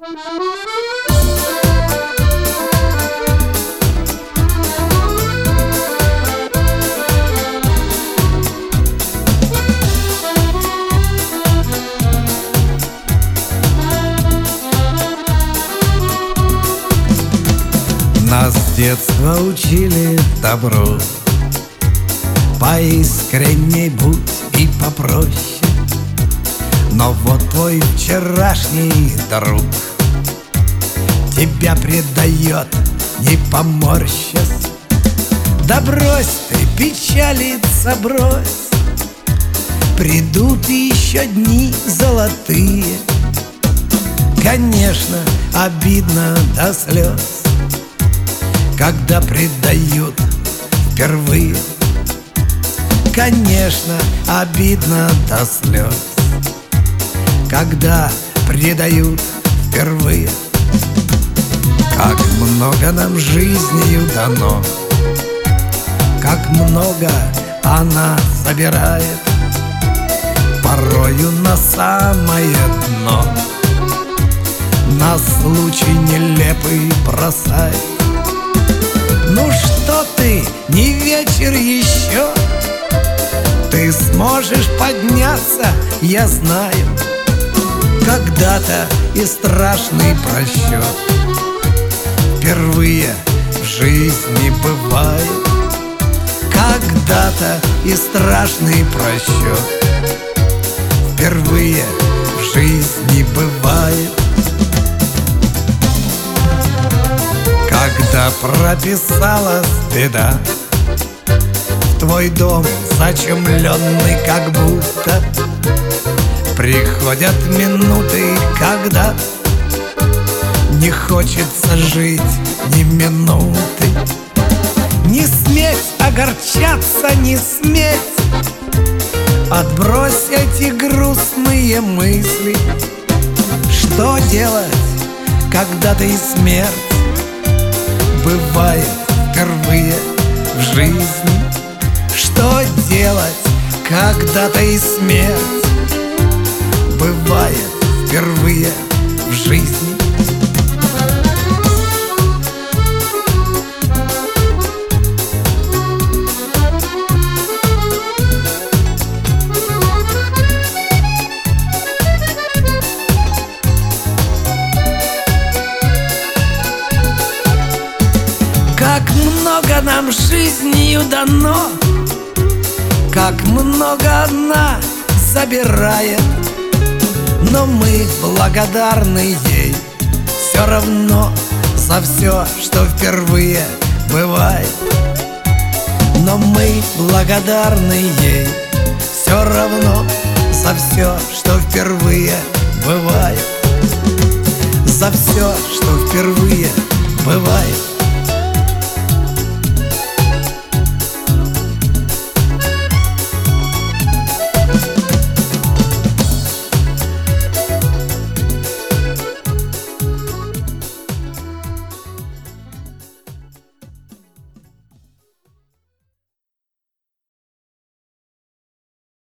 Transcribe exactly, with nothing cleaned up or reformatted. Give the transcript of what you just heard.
Нас с детства учили добру: поискренней будь и попроще. Но вот твой вчерашний друг тебя предает, не поморщась. Да брось ты печалиться, брось, придут еще дни золотые. Конечно, обидно до слез, когда предают впервые. Конечно, обидно до слез, когда предают впервые. Как много нам жизнью дано, как много она забирает, порою на самое дно на случай нелепый бросает. Ну что ты, не вечер еще, ты сможешь подняться, я знаю. Когда-то и страшный просчет впервые в жизни бывает. Когда-то и страшный просчет впервые в жизни бывает. Когда прописалась беда в твой дом, зачумленный как будто, приходят минуты, когда не хочется жить ни минуты. Не сметь огорчаться, не сметь, отбрось эти грустные мысли. Что делать, когда-то и смерть бывает впервые в жизни? Что делать, когда-то и смерть бывает впервые в жизни? Как много нам жизнью дано, как много она забирает, но мы благодарны ей все равно за все, что впервые бывает. Но мы благодарны ей